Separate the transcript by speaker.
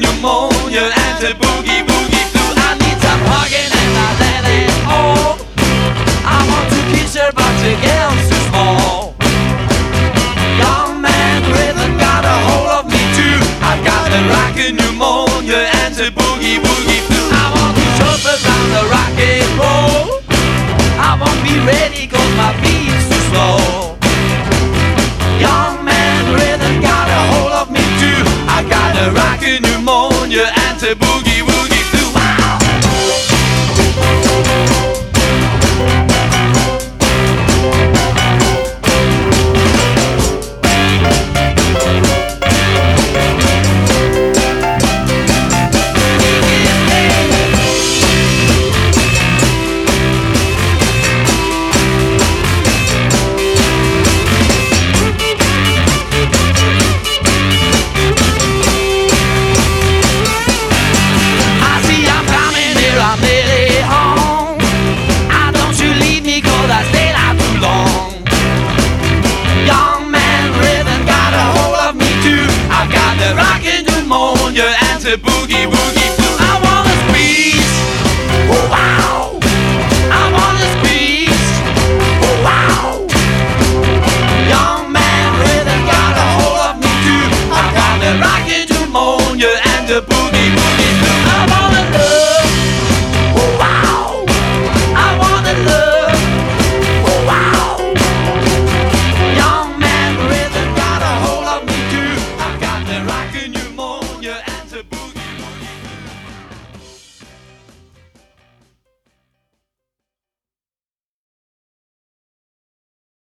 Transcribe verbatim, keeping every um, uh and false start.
Speaker 1: pneumonia and the boogie boogie flu. I need some hugging and I let it all. I want to kiss her but the girl's too small. Young man rhythm got a hold of me too. I've got the rockin' pneumonia and the boogie woogie flu. I want to jump around the rock and roll. I won't be ready cause my beat's too slow. Young man rhythm got a hold of me too. I've got the rockin' pneumonia and the boogie woogie flu. Wow! And the boogie boogie flu. I wanna squeeze, oh wow. I wanna squeeze, oh wow. Young man rhythm got a hold of me too. I got the rockin' pneumonia and the boogie.